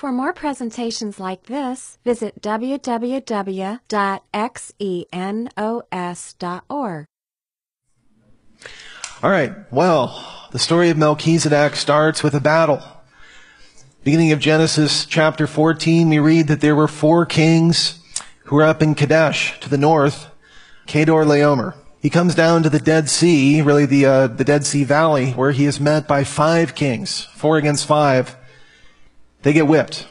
For more presentations like this, visit www.xenos.org. All right, well, the story of Melchizedek starts with a battle. Beginning of Genesis chapter 14, we read that there were 4 kings who were up in Kadesh to the north, Kedorlaomer. He comes down to the Dead Sea, really the Dead Sea Valley, where he is met by 5 kings, 4 against 5. They get whipped.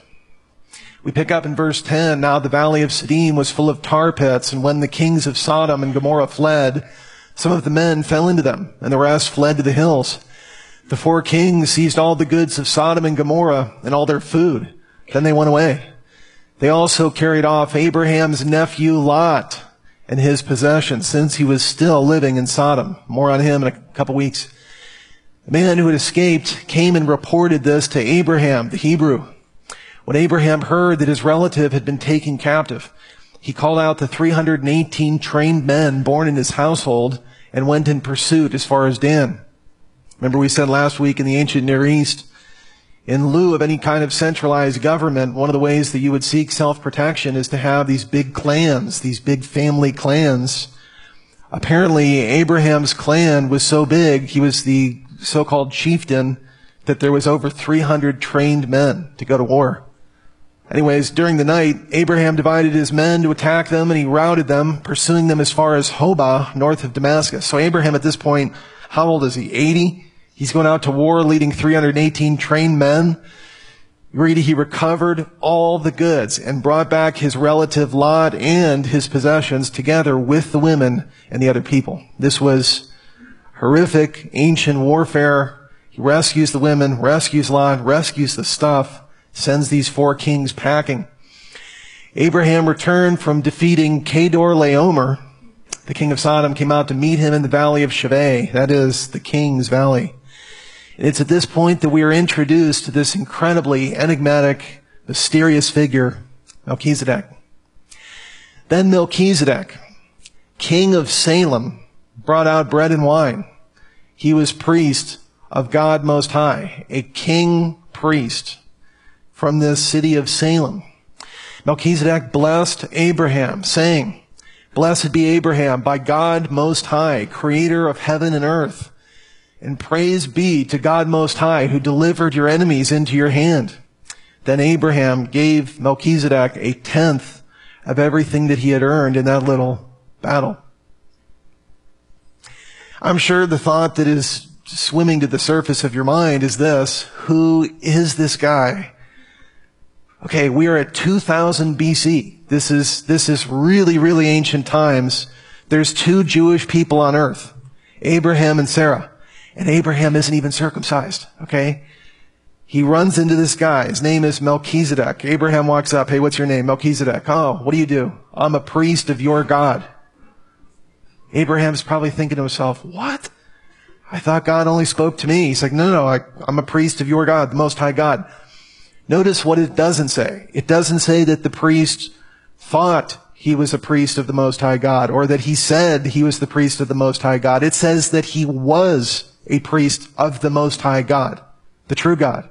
We pick up in verse 10, now the valley of Siddim was full of tar pits, and when the kings of Sodom and Gomorrah fled, some of the men fell into them, and the rest fled to the hills. The 4 kings seized all the goods of Sodom and Gomorrah and all their food. Then they went away. They also carried off Abraham's nephew Lot and his possessions, since he was still living in Sodom. More on him in a couple weeks. The man who had escaped came and reported this to Abraham, the Hebrew. When Abraham heard that his relative had been taken captive, he called out the 318 trained men born in his household and went in pursuit as far as Dan. Remember we said last week in the ancient Near East, in lieu of any kind of centralized government, one of the ways that you would seek self-protection is to have these big clans, these big family clans. Apparently, Abraham's clan was so big, he was the so-called chieftain, that there was over 300 trained men to go to war. Anyways, during the night, Abraham divided his men to attack them, and he routed them, pursuing them as far as Hobah, north of Damascus. So Abraham at this point, how old is he? 80? He's going out to war leading 318 trained men. You read he recovered all the goods and brought back his relative Lot and his possessions together with the women and the other people. This was horrific ancient warfare. He rescues the women, rescues Lot, rescues the stuff, sends these 4 kings packing. Abraham returned from defeating Kedorlaomer. The king of Sodom came out to meet him in the valley of Shaveh, that is, the king's valley. It's at this point that we are introduced to this incredibly enigmatic, mysterious figure, Melchizedek. Then Melchizedek, king of Salem, brought out bread and wine. He was priest of God Most High, a king priest from this city of Salem. Melchizedek blessed Abraham, saying, "Blessed be Abraham by God Most High, creator of heaven and earth. And praise be to God Most High, who delivered your enemies into your hand." Then Abraham gave Melchizedek 1/10 of everything that he had earned in that little battle. I'm sure the thought that is swimming to the surface of your mind is this: who is this guy? Okay, we are at 2000 BC. This is really, really ancient times. There's 2 Jewish people on earth, Abraham and Sarah. And Abraham isn't even circumcised, okay? He runs into this guy. His name is Melchizedek. Abraham walks up. "Hey, what's your name?" "Melchizedek." "Oh, what do you do?" "I'm a priest of your God." Abraham's probably thinking to himself, "What? I thought God only spoke to me." He's like, no, I'm a priest of your God, the Most High God. Notice what it doesn't say. It doesn't say that the priest thought he was a priest of the Most High God, or that he said he was the priest of the Most High God. It says that he was a priest of the Most High God, the true God.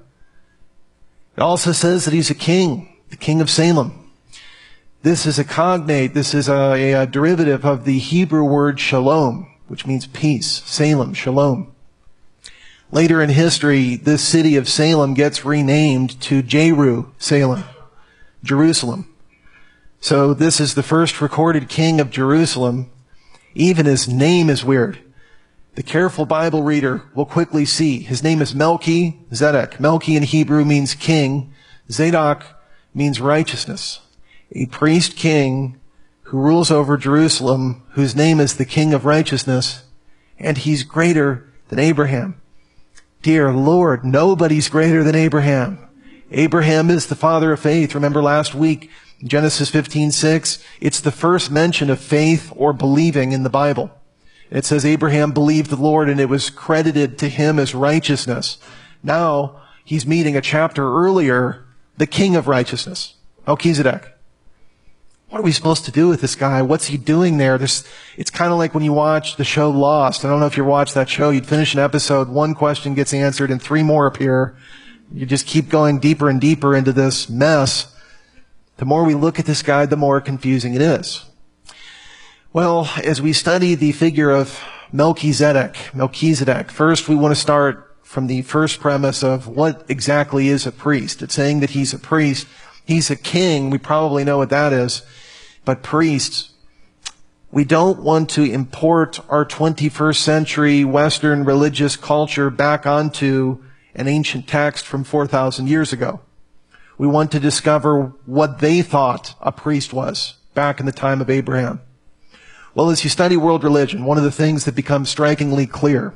It also says that he's a king, the king of Salem. This is a cognate, this is a derivative of the Hebrew word shalom, which means peace. Salem, shalom. Later in history, this city of Salem gets renamed to Jerusalem, Jerusalem. So this is the first recorded king of Jerusalem. Even his name is weird. The careful Bible reader will quickly see his name is Melchizedek. Melchi in Hebrew means king. Zadok means righteousness. A priest king who rules over Jerusalem, whose name is the King of Righteousness, and he's greater than Abraham. Dear Lord, nobody's greater than Abraham. Abraham is the father of faith. Remember last week, Genesis 15:6, it's the first mention of faith or believing in the Bible. It says Abraham believed the Lord and it was credited to him as righteousness. Now, he's meeting a chapter earlier, the King of Righteousness, Melchizedek. What are we supposed to do with this guy? What's he doing there? It's kind of like when you watch the show Lost. I don't know if you watched that show. You'd finish an episode, 1 question gets answered, and 3 more appear. You just keep going deeper and deeper into this mess. The more we look at this guy, the more confusing it is. Well, as we study the figure of Melchizedek, first we want to start from the first premise of what exactly is a priest. It's saying that he's a priest. He's a king. We probably know what that is. But priests, we don't want to import our 21st century Western religious culture back onto an ancient text from 4,000 years ago. We want to discover what they thought a priest was back in the time of Abraham. Well, as you study world religion, one of the things that becomes strikingly clear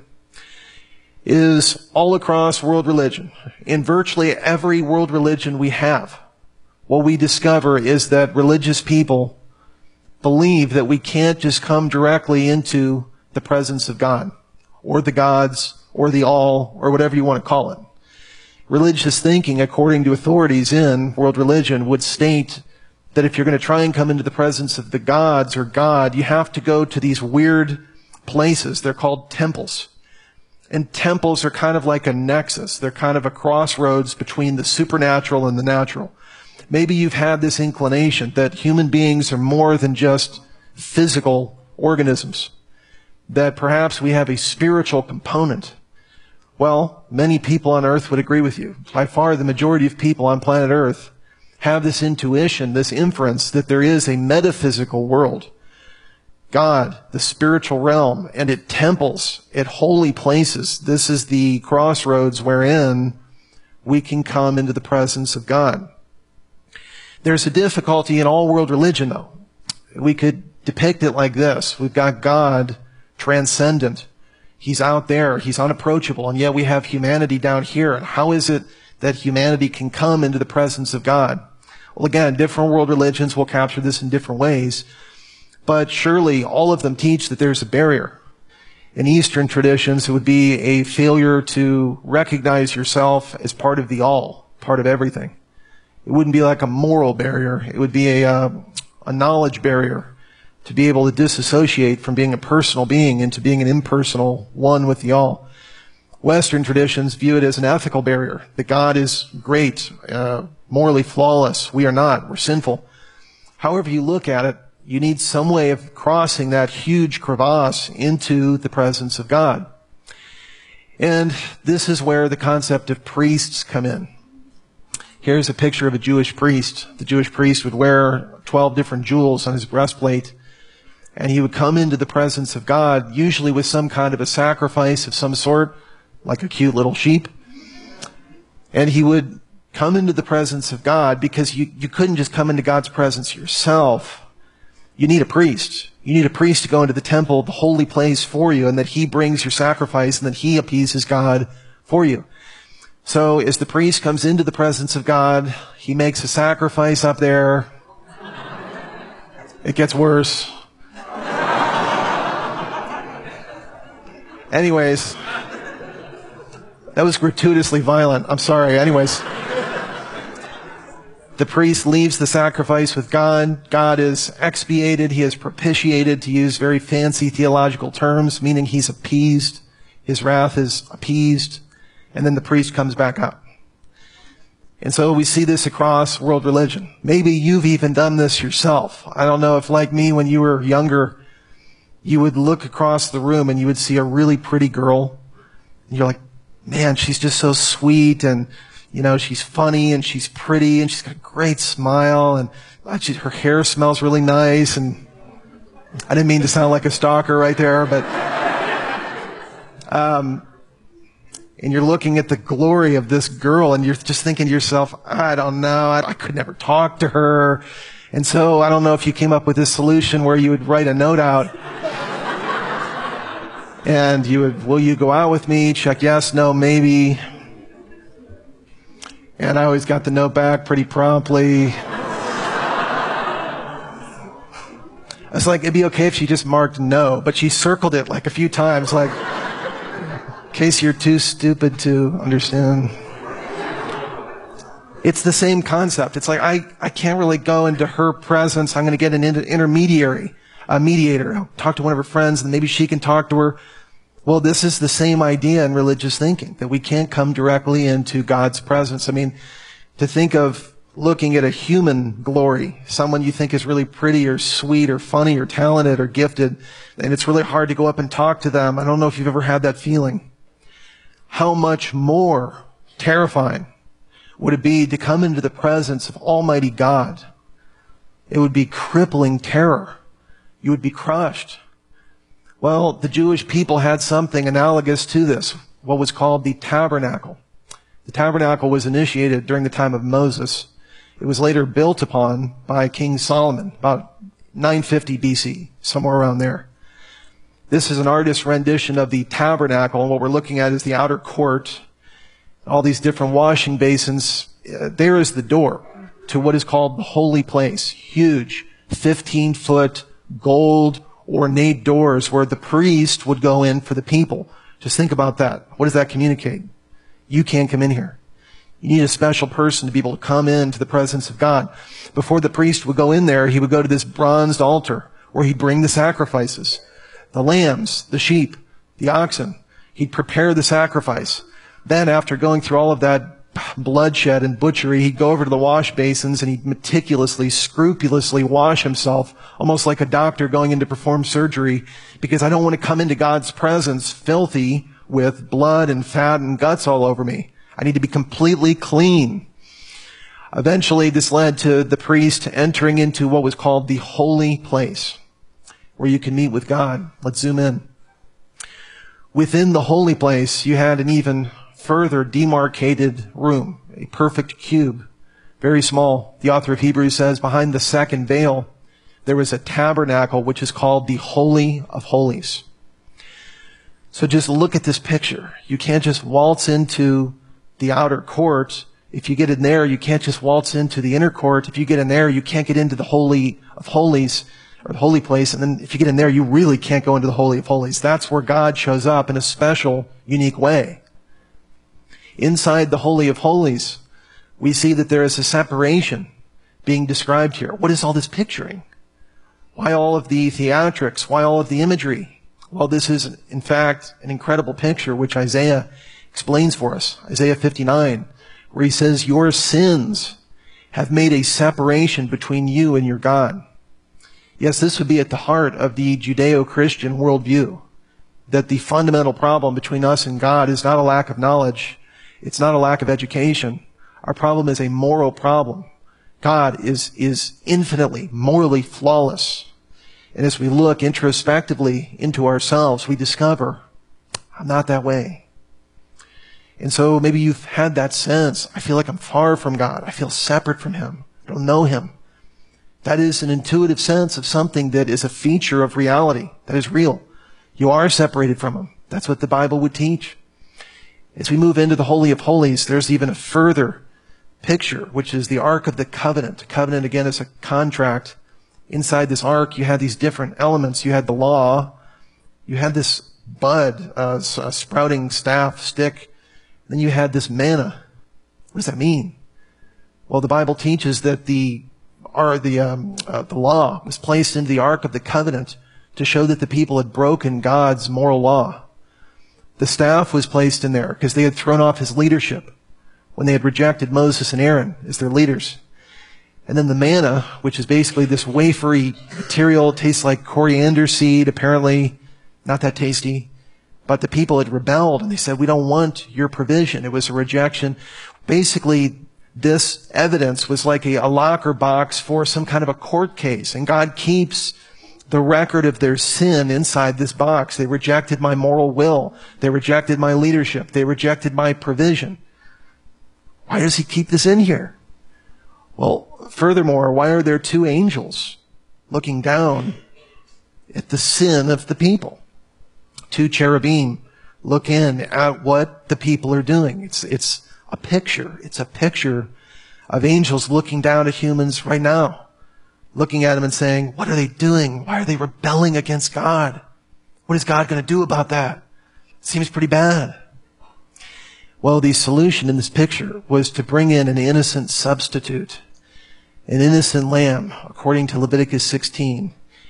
is all across world religion, in virtually every world religion we have, what we discover is that religious people believe that we can't just come directly into the presence of God, or the gods, or the all, or whatever you want to call it. Religious thinking, according to authorities in world religion, would state that if you're going to try and come into the presence of the gods or God, you have to go to these weird places. They're called temples. And temples are kind of like a nexus. They're kind of a crossroads between the supernatural and the natural. Maybe you've had this inclination that human beings are more than just physical organisms, that perhaps we have a spiritual component. Well, many people on earth would agree with you. By far, the majority of people on planet Earth have this intuition, this inference that there is a metaphysical world. God, the spiritual realm, and at temples, at holy places, this is the crossroads wherein we can come into the presence of God. There's a difficulty in all world religion, though. We could depict it like this. We've got God transcendent. He's out there. He's unapproachable. And yet we have humanity down here. And how is it that humanity can come into the presence of God? Well, again, different world religions will capture this in different ways. But surely all of them teach that there's a barrier. In Eastern traditions, it would be a failure to recognize yourself as part of the all, part of everything. It wouldn't be like a moral barrier. It would be a knowledge barrier to be able to disassociate from being a personal being into being an impersonal one with the all. Western traditions view it as an ethical barrier, that God is great, morally flawless. We are not. We're sinful. However you look at it, you need some way of crossing that huge crevasse into the presence of God. And this is where the concept of priests come in. Here's a picture of a Jewish priest. The Jewish priest would wear 12 different jewels on his breastplate, and he would come into the presence of God, usually with some kind of a sacrifice of some sort, like a cute little sheep. And he would come into the presence of God because you couldn't just come into God's presence yourself. You need a priest. You need a priest to go into the temple, the holy place for you, and that he brings your sacrifice and that he appeases God for you. So as the priest comes into the presence of God, he makes a sacrifice up there. It gets worse. Anyways, that was gratuitously violent. I'm sorry. Anyways, the priest leaves the sacrifice with God. God is expiated. He is propitiated, to use very fancy theological terms, meaning he's appeased. His wrath is appeased. And then the priest comes back up. And so we see this across world religion. Maybe you've even done this yourself. I don't know if, like me, when you were younger, you would look across the room and you would see a really pretty girl. And you're like, man, she's just so sweet, and, you know, she's funny, and she's pretty, and she's got a great smile, and her hair smells really nice. And I didn't mean to sound like a stalker right there, but and you're looking at the glory of this girl, and you're just thinking to yourself, I don't know, I could never talk to her. And so I don't know if you came up with this solution where you would write a note out, and you would, will you go out with me? Check yes, no, maybe. And I always got the note back pretty promptly. I was like, it'd be okay if she just marked no, but she circled it like a few times, like, in case you're too stupid to understand. It's the same concept. It's like, I can't really go into her presence. I'm going to get an intermediary, a mediator. I'll talk to one of her friends, and maybe she can talk to her. Well, this is the same idea in religious thinking, that we can't come directly into God's presence. I mean, to think of looking at a human glory, someone you think is really pretty or sweet or funny or talented or gifted, and it's really hard to go up and talk to them. I don't know if you've ever had that feeling. How much more terrifying would it be to come into the presence of Almighty God? It would be crippling terror. You would be crushed. Well, the Jewish people had something analogous to this, what was called the tabernacle. The tabernacle was initiated during the time of Moses. It was later built upon by King Solomon, about 950 BC, somewhere around there. This is an artist's rendition of the tabernacle, and what we're looking at is the outer court, all these different washing basins. There is the door to what is called the holy place. Huge, 15-foot gold ornate doors where the priest would go in for the people. Just think about that. What does that communicate? You can't come in here. You need a special person to be able to come into the presence of God. Before the priest would go in there, he would go to this bronzed altar where he'd bring the sacrifices, the lambs, the sheep, the oxen. He'd prepare the sacrifice. Then after going through all of that bloodshed and butchery, he'd go over to the wash basins and he'd meticulously, scrupulously wash himself, almost like a doctor going in to perform surgery, because I don't want to come into God's presence filthy with blood and fat and guts all over me. I need to be completely clean. Eventually, this led to the priest entering into what was called the holy place, where you can meet with God. Let's zoom in. Within the holy place, you had an even further demarcated room, a perfect cube, very small. The author of Hebrews says behind the second veil, there was a tabernacle which is called the Holy of Holies. So just look at this picture. You can't just waltz into the outer court. If you get in there, you can't just waltz into the inner court. If you get in there, you can't get into the Holy of Holies, or the holy place. And then if you get in there, you really can't go into the Holy of Holies. That's where God shows up in a special, unique way. Inside the Holy of Holies, we see that there is a separation being described here. What is all this picturing? Why all of the theatrics? Why all of the imagery? Well, this is, in fact, an incredible picture which Isaiah explains for us. Isaiah 59, where he says, your sins have made a separation between you and your God. Yes, this would be at the heart of the Judeo-Christian worldview, that the fundamental problem between us and God is not a lack of knowledge. It's not a lack of education. Our problem is a moral problem. God is infinitely, morally flawless. And as we look introspectively into ourselves, we discover, I'm not that way. And so maybe you've had that sense, I feel like I'm far from God. I feel separate from Him. I don't know Him. That is an intuitive sense of something that is a feature of reality, that is real. You are separated from Him. That's what the Bible would teach. As we move into the Holy of Holies, there's even a further picture, which is the Ark of the Covenant. Covenant, again, is a contract. Inside this ark, you had these different elements. You had the law. You had this bud, a sprouting staff, stick. Then you had this manna. What does that mean? Well, the Bible teaches that the law was placed into the Ark of the Covenant to show that the people had broken God's moral law. The staff was placed in there because they had thrown off His leadership when they had rejected Moses and Aaron as their leaders. And then the manna, which is basically this wafery material, tastes like coriander seed, apparently not that tasty. But the people had rebelled and they said, we don't want your provision. It was a rejection. Basically, this evidence was like a locker box for some kind of a court case. And God keeps the record of their sin inside this box. They rejected my moral will. They rejected my leadership. They rejected my provision. Why does He keep this in here? Well, furthermore, why are there two angels looking down at the sin of the people? Two cherubim look in at what the people are doing. It's a picture. It's a picture of angels looking down at humans right now, looking at them and saying, what are they doing? Why are they rebelling against God? What is God going to do about that? It seems pretty bad. Well, the solution in this picture was to bring in an innocent substitute, an innocent lamb, according to Leviticus 16.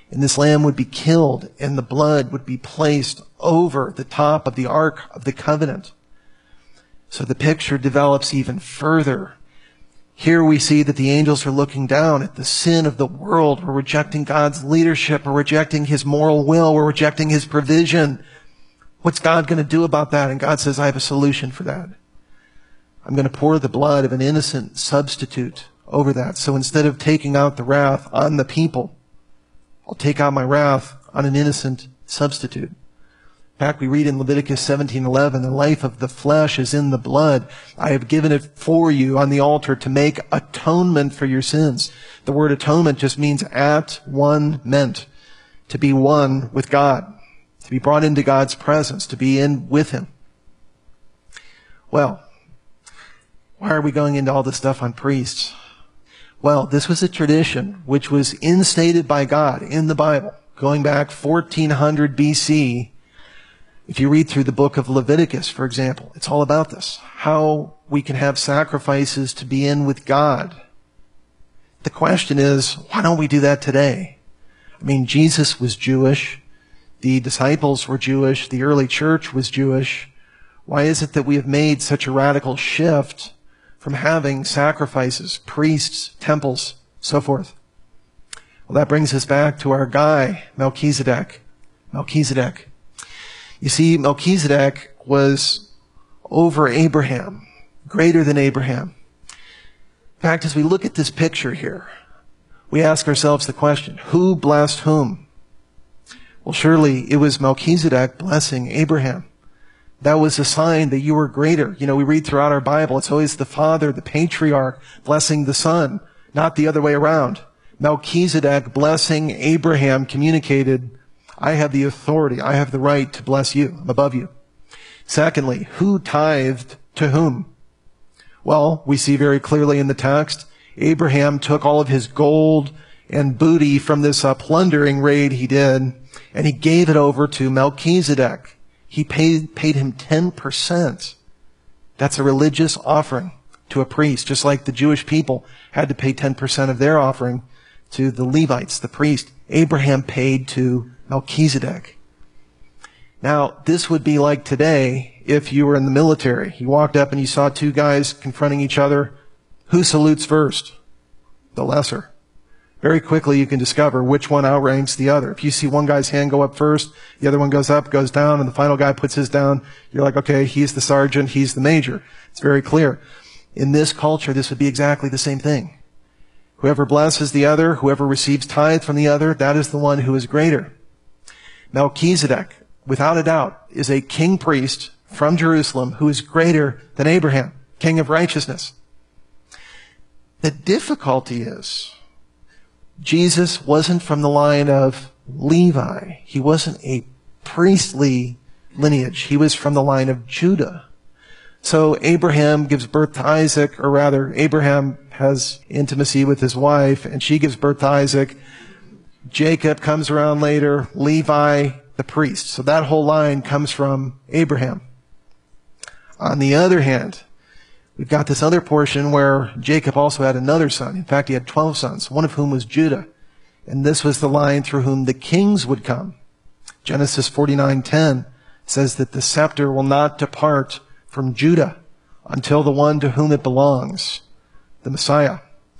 And this lamb would be killed, and the blood would be placed over the top of the Ark of the Covenant. So the picture develops even further. Here we see that the angels are looking down at the sin of the world. We're rejecting God's leadership. We're rejecting his moral will. We're rejecting his provision. What's God going to do about that? And God says, I have a solution for that. I'm going to pour the blood of an innocent substitute over that. So instead of taking out the wrath on the people, I'll take out my wrath on an innocent substitute. In fact, we read in Leviticus 17:11, the life of the flesh is in the blood. I have given it for you on the altar to make atonement for your sins. The word atonement just means at one meant, to be one with God, to be brought into God's presence, to be in with him. Well, why are we going into all this stuff on priests? Well, this was a tradition which was instated by God in the Bible, going back 1400 BC. If you read through the book of Leviticus, for example, it's all about this. How we can have sacrifices to be in with God. The question is, why don't we do that today? I mean, Jesus was Jewish. The disciples were Jewish. The early church was Jewish. Why is it that we have made such a radical shift from having sacrifices, priests, temples, so forth? Well, that brings us back to our guy, Melchizedek. Melchizedek. You see, Melchizedek was over Abraham, greater than Abraham. In fact, as we look at this picture here, we ask ourselves the question, who blessed whom? Well, surely it was Melchizedek blessing Abraham. That was a sign that you were greater. You know, we read throughout our Bible, it's always the father, the patriarch, blessing the son, not the other way around. Melchizedek blessing Abraham communicated, I have the authority, I have the right to bless you. I'm above you. Secondly, who tithed to whom? Well, we see very clearly in the text, Abraham took all of his gold and booty from this plundering raid he did, and he gave it over to Melchizedek. He paid him 10%. That's a religious offering to a priest, just like the Jewish people had to pay 10% of their offering to the Levites, the priest. Abraham paid to Melchizedek. Now, this would be like today if you were in the military. You walked up and you saw two guys confronting each other. Who salutes first? The lesser. Very quickly you can discover which one outranks the other. If you see one guy's hand go up first, the other one goes up, goes down, and the final guy puts his down, you're like, okay, he's the sergeant, he's the major. It's very clear. In this culture, this would be exactly the same thing. Whoever blesses the other, whoever receives tithe from the other, that is the one who is greater. Melchizedek, without a doubt, is a king priest from Jerusalem who is greater than Abraham, king of righteousness. The difficulty is, Jesus wasn't from the line of Levi. He wasn't a priestly lineage. He was from the line of Judah. So Abraham gives birth to Isaac, or rather, Abraham has intimacy with his wife, and she gives birth to Isaac. Jacob comes around later, Levi, the priest. So that whole line comes from Abraham. On the other hand, we've got this other portion where Jacob also had another son. In fact, he had 12 sons, one of whom was Judah. And this was the line through whom the kings would come. Genesis 49:10 says that the scepter will not depart from Judah until the one to whom it belongs, the Messiah.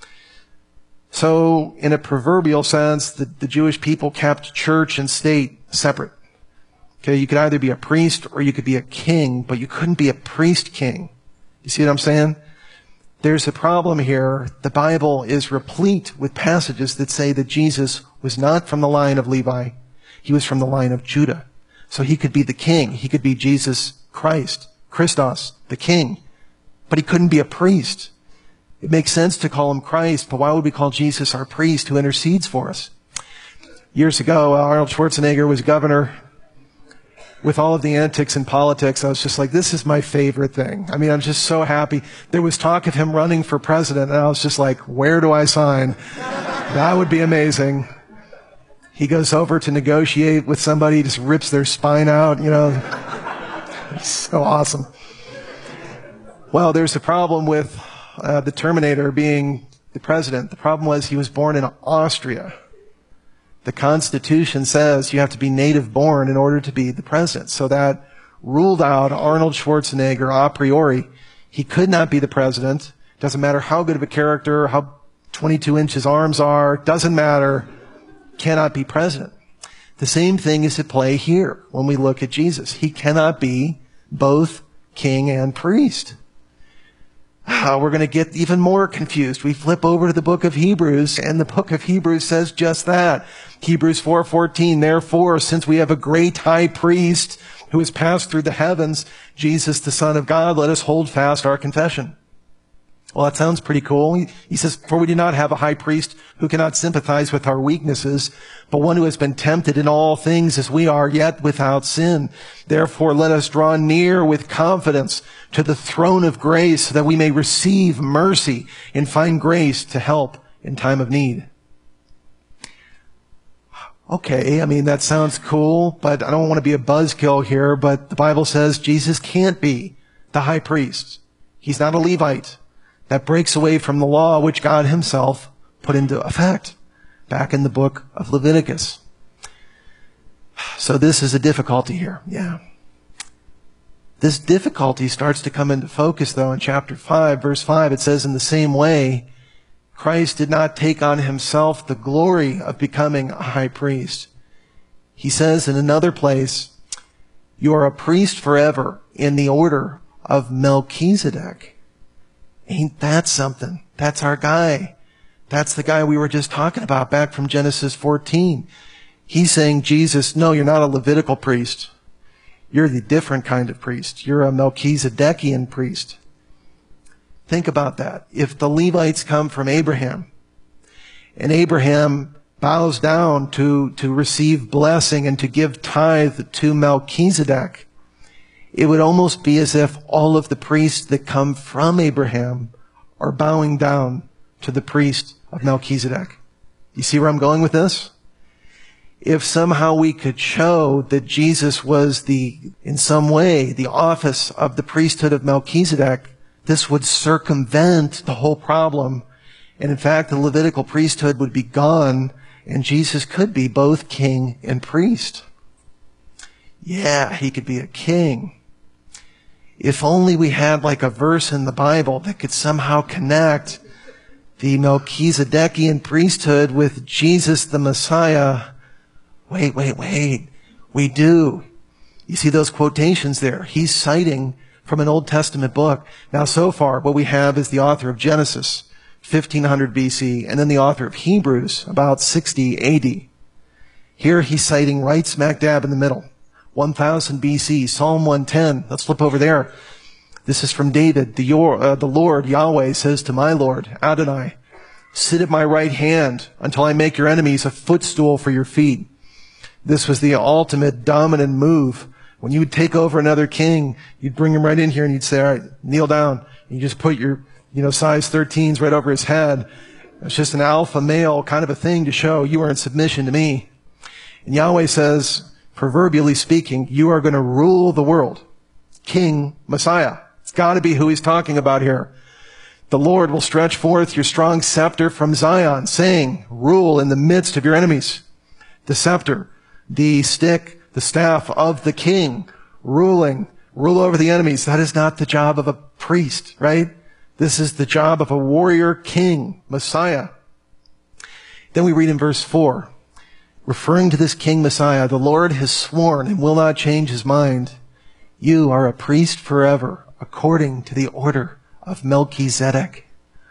So, in a proverbial sense, the Jewish people kept church and state separate. Okay, you could either be a priest or you could be a king, but you couldn't be a priest king. You see what I'm saying? There's a problem here. The Bible is replete with passages that say that Jesus was not from the line of Levi. He was from the line of Judah. So he could be the king. He could be Jesus Christ, Christos, the king. But he couldn't be a priest. It makes sense to call him Christ, but why would we call Jesus our priest who intercedes for us? Years ago, Arnold Schwarzenegger was governor. With all of the antics in politics, I was just like, this is my favorite thing. I mean, I'm just so happy. There was talk of him running for president, and I was just like, where do I sign? That would be amazing. He goes over to negotiate with somebody, just rips their spine out, you know. It's so awesome. Well, there's a problem with the Terminator being the president. The problem was he was born in Austria. The Constitution says you have to be native born in order to be the president. So that ruled out Arnold Schwarzenegger a priori. He could not be the president. Doesn't matter how good of a character, how 22 inches arms are, doesn't matter. Cannot be president. The same thing is at play here when we look at Jesus. He cannot be both king and priest. We're going to get even more confused. We flip over to the book of Hebrews, and the book of Hebrews says just that. Hebrews 4:14, therefore, since we have a great high priest who has passed through the heavens, Jesus, the Son of God, let us hold fast our confession. Well, that sounds pretty cool. He says, for we do not have a high priest who cannot sympathize with our weaknesses, but one who has been tempted in all things as we are, yet without sin. Therefore, let us draw near with confidence to the throne of grace so that we may receive mercy and find grace to help in time of need. Okay, I mean, that sounds cool, but I don't want to be a buzzkill here, but the Bible says Jesus can't be the high priest. He's not a Levite. That breaks away from the law which God himself put into effect back in the book of Leviticus. So this is a difficulty here. Yeah. This difficulty starts to come into focus, though, in chapter 5, verse 5. It says, in the same way, Christ did not take on himself the glory of becoming a high priest. He says in another place, you are a priest forever in the order of Melchizedek. Ain't that something? That's our guy. That's the guy we were just talking about back from Genesis 14. He's saying, Jesus, no, you're not a Levitical priest. You're the different kind of priest. You're a Melchizedekian priest. Think about that. If the Levites come from Abraham, and Abraham bows down to receive blessing and to give tithe to Melchizedek, it would almost be as if all of the priests that come from Abraham are bowing down to the priest of Melchizedek. You see where I'm going with this? If somehow we could show that Jesus was in some way, the office of the priesthood of Melchizedek, this would circumvent the whole problem. And in fact, the Levitical priesthood would be gone, and Jesus could be both king and priest. Yeah, he could be a king. If only we had like a verse in the Bible that could somehow connect the Melchizedekian priesthood with Jesus the Messiah. Wait. We do. You see those quotations there? He's citing from an Old Testament book. Now, so far, what we have is the author of Genesis, 1500 BC, and then the author of Hebrews, about 60 AD. Here he's citing right smack dab in the middle. 1000 BC, Psalm 110. Let's flip over there. This is from David. The Lord, Yahweh, says to my Lord, Adonai, sit at my right hand until I make your enemies a footstool for your feet. This was the ultimate dominant move. When you would take over another king, you'd bring him right in here and you'd say, all right, kneel down. And you just put your, size 13s right over his head. It's just an alpha male kind of a thing to show you are in submission to me. And Yahweh says, proverbially speaking, you are going to rule the world. King, Messiah. It's got to be who he's talking about here. The Lord will stretch forth your strong scepter from Zion, saying, rule in the midst of your enemies. The scepter, the stick, the staff of the king, rule over the enemies. That is not the job of a priest, right? This is the job of a warrior king, Messiah. Then we read in verse 4, referring to this king Messiah, the Lord has sworn and will not change his mind. You are a priest forever, according to the order of Melchizedek.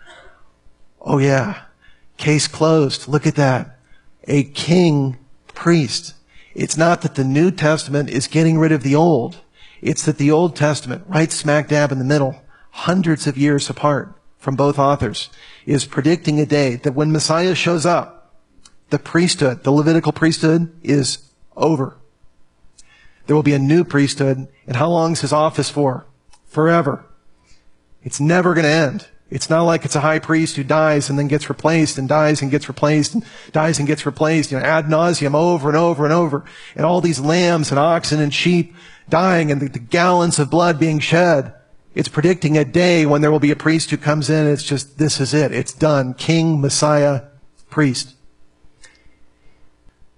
Oh yeah. Case closed. Look at that. A king priest. It's not that the New Testament is getting rid of the Old. It's that the Old Testament, right smack dab in the middle, hundreds of years apart from both authors, is predicting a day that when Messiah shows up, the priesthood, the Levitical priesthood, is over. There will be a new priesthood. And how long is his office for? Forever. It's never going to end. It's not like it's a high priest who dies and then gets replaced and dies and gets replaced and dies and gets replaced, ad nauseum over and over and over. And all these lambs and oxen and sheep dying and the gallons of blood being shed. It's predicting a day when there will be a priest who comes in. It's just, this is it. It's done. King, Messiah, priest.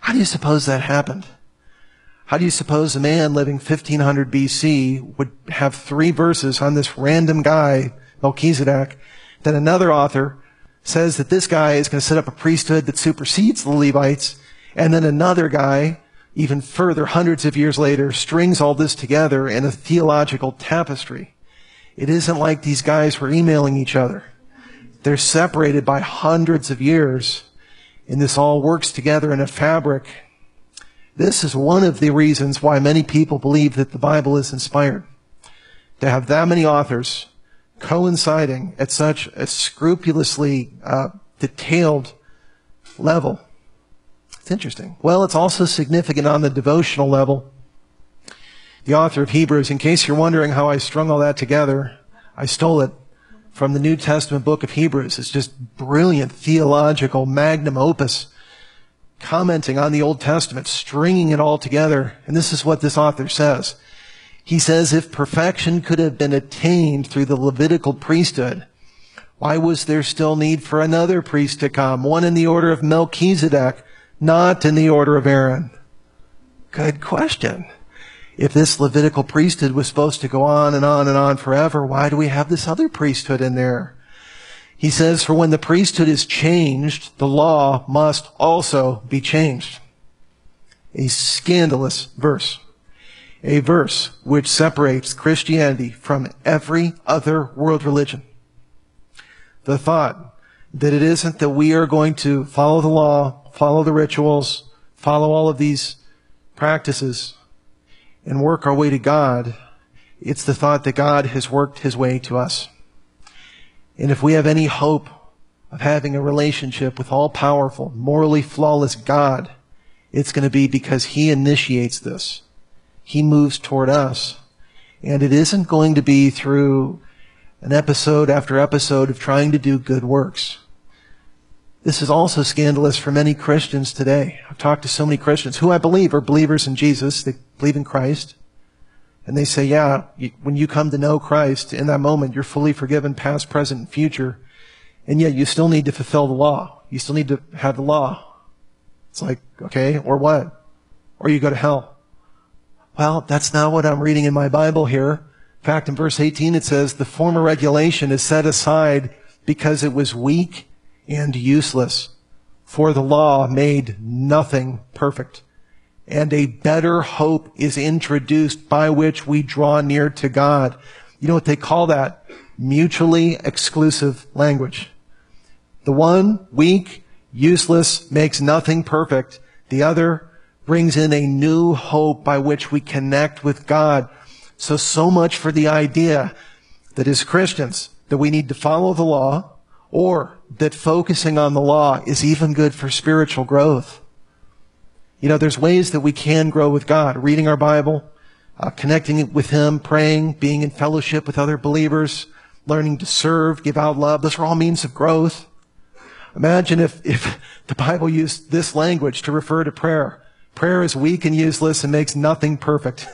How do you suppose that happened? How do you suppose a man living 1500 BC would have 3 verses on this random guy, Melchizedek, then another author says that this guy is going to set up a priesthood that supersedes the Levites, and then another guy, even further, hundreds of years later, strings all this together in a theological tapestry. It isn't like these guys were emailing each other. They're separated by hundreds of years, and this all works together in a fabric. This is one of the reasons why many people believe that the Bible is inspired. To have that many authors coinciding at such a scrupulously detailed level. It's interesting. Well, it's also significant on the devotional level. The author of Hebrews, in case you're wondering how I strung all that together, I stole it from the New Testament book of Hebrews. It's just brilliant theological magnum opus, commenting on the Old Testament, stringing it all together. And this is what this author says. He says, if perfection could have been attained through the Levitical priesthood, why was there still need for another priest to come, one in the order of Melchizedek, not in the order of Aaron? Good question. If this Levitical priesthood was supposed to go on and on and on forever, why do we have this other priesthood in there? He says, for when the priesthood is changed, the law must also be changed. A scandalous verse. A verse which separates Christianity from every other world religion. The thought that it isn't that we are going to follow the law, follow the rituals, follow all of these practices, and work our way to God. It's the thought that God has worked his way to us. And if we have any hope of having a relationship with all-powerful, morally flawless God, it's going to be because he initiates this. He moves toward us. And it isn't going to be through an episode after episode of trying to do good works. This is also scandalous for many Christians today. I've talked to so many Christians who I believe are believers in Jesus. They believe in Christ. And they say, yeah, when you come to know Christ, in that moment, you're fully forgiven, past, present, and future. And yet you still need to fulfill the law. You still need to have the law. It's like, okay, or what? Or you go to hell. Well, that's not what I'm reading in my Bible here. In fact, in verse 18 it says, the former regulation is set aside because it was weak and useless, for the law made nothing perfect. And a better hope is introduced by which we draw near to God. You know what they call that? Mutually exclusive language. The one, weak, useless, makes nothing perfect. The other brings in a new hope by which we connect with God. So much for the idea that as Christians, that we need to follow the law, or that focusing on the law is even good for spiritual growth. You know, there's ways that we can grow with God. Reading our Bible, connecting with him, praying, being in fellowship with other believers, learning to serve, give out love. Those are all means of growth. Imagine if the Bible used this language to refer to prayer. Prayer is weak and useless and makes nothing perfect.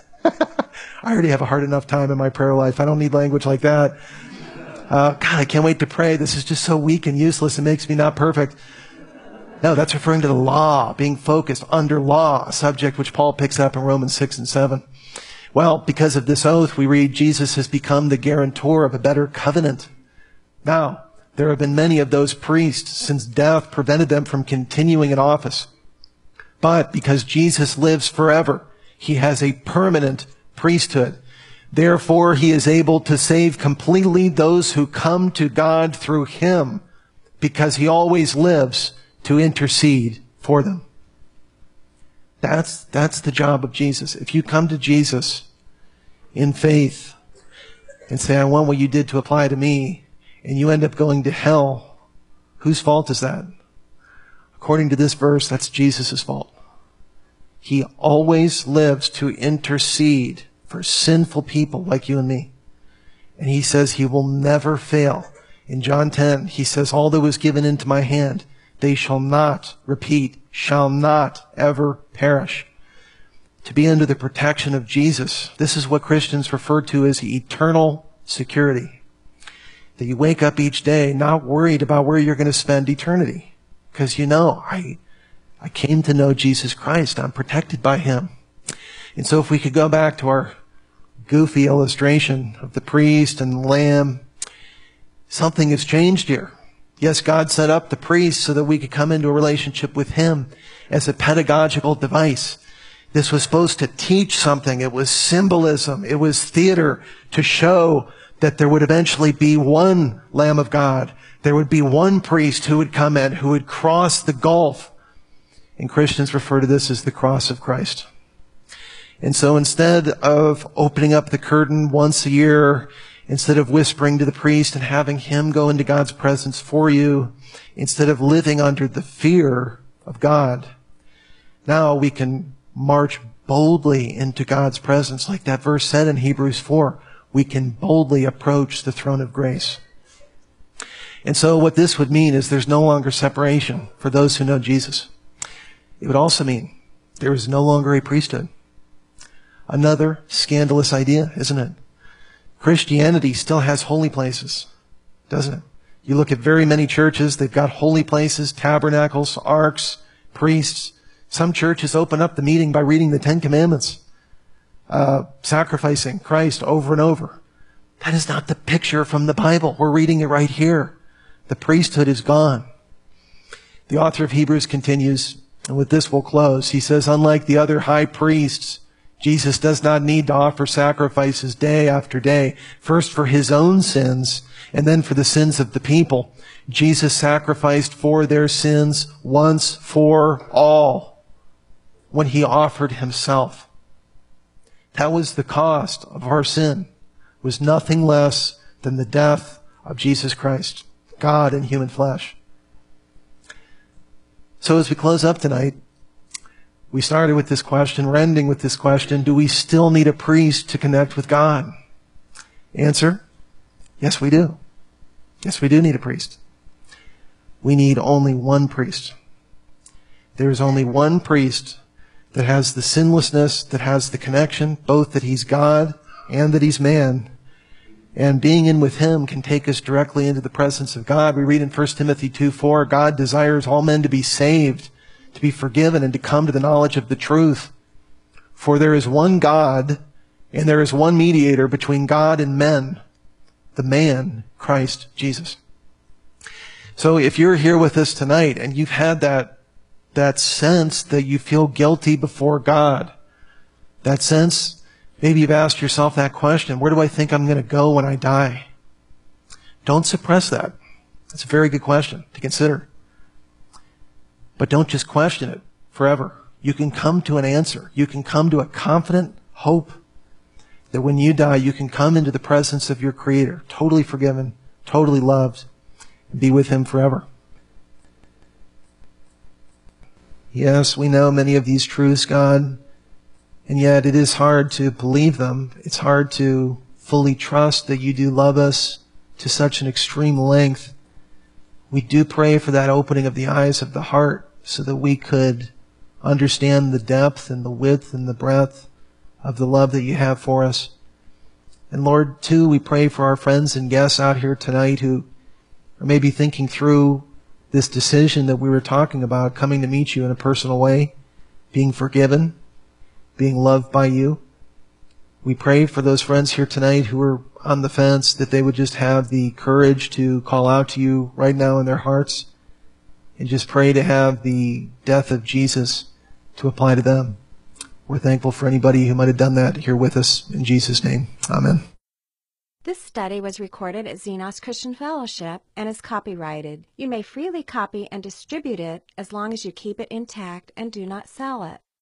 I already have a hard enough time in my prayer life. I don't need language like that. God, I can't wait to pray. This is just so weak and useless. It makes me not perfect. No, that's referring to the law, being focused under law, a subject which Paul picks up in Romans 6 and 7. Well, because of this oath, we read Jesus has become the guarantor of a better covenant. Now, there have been many of those priests since death prevented them from continuing in office. But because Jesus lives forever, he has a permanent priesthood. Therefore, he is able to save completely those who come to God through him, because he always lives to intercede for them. That's the job of Jesus. If you come to Jesus in faith and say, I want what you did to apply to me, and you end up going to hell, whose fault is that? According to this verse, that's Jesus' fault. He always lives to intercede for sinful people like you and me. And he says he will never fail. In John 10, he says, all that was given into my hand, they shall not, repeat, shall not ever perish. To be under the protection of Jesus, this is what Christians refer to as eternal security. That you wake up each day not worried about where you're going to spend eternity. Because you know, I I came to know Jesus Christ. I'm protected by him. And so if we could go back to our goofy illustration of the priest and the lamb, something has changed here. Yes, God set up the priest so that we could come into a relationship with him as a pedagogical device. This was supposed to teach something. It was symbolism. It was theater to show that there would eventually be one Lamb of God. There would be one priest who would come in, who would cross the gulf. And Christians refer to this as the cross of Christ. And so instead of opening up the curtain once a year, instead of whispering to the priest and having him go into God's presence for you, instead of living under the fear of God, now we can march boldly into God's presence. Like that verse said in Hebrews 4, we can boldly approach the throne of grace. And so what this would mean is there's no longer separation for those who know Jesus. It would also mean there is no longer a priesthood. Another scandalous idea, isn't it? Christianity still has holy places, doesn't it? You look at very many churches, they've got holy places, tabernacles, arks, priests. Some churches open up the meeting by reading the Ten Commandments, sacrificing Christ over and over. That is not the picture from the Bible. We're reading it right here. The priesthood is gone. The author of Hebrews continues, and with this we'll close. He says, unlike the other high priests, Jesus does not need to offer sacrifices day after day, first for his own sins and then for the sins of the people. Jesus sacrificed for their sins once for all when he offered himself. That was the cost of our sin. It was nothing less than the death of Jesus Christ, God in human flesh. So as we close up tonight, we started with this question, we're ending with this question, do we still need a priest to connect with God? Answer, yes we do. Yes, we do need a priest. We need only one priest. There is only one priest that has the sinlessness, that has the connection, both that he's God and that he's man. And being in with him can take us directly into the presence of God. We read in 1 Timothy 2:4, God desires all men to be saved, to be forgiven, and to come to the knowledge of the truth. For there is one God, and there is one mediator between God and men, the man, Christ Jesus. So if you're here with us tonight and you've had that sense that you feel guilty before God, that sense, maybe you've asked yourself that question, where do I think I'm going to go when I die? Don't suppress that. That's a very good question to consider. But don't just question it forever. You can come to an answer. You can come to a confident hope that when you die, you can come into the presence of your Creator, totally forgiven, totally loved, and be with him forever. Yes, we know many of these truths, God, and yet it is hard to believe them. It's hard to fully trust that you do love us to such an extreme length. We do pray for that opening of the eyes of the heart so that we could understand the depth and the width and the breadth of the love that you have for us. And Lord, too, we pray for our friends and guests out here tonight who are maybe thinking through this decision that we were talking about, coming to meet you in a personal way, being forgiven, being loved by you. We pray for those friends here tonight who are on the fence, that they would just have the courage to call out to you right now in their hearts, and just pray to have the death of Jesus to apply to them. We're thankful for anybody who might have done that here with us. In Jesus' name, amen. This study was recorded at Xenos Christian Fellowship and is copyrighted. You may freely copy and distribute it as long as you keep it intact and do not sell it.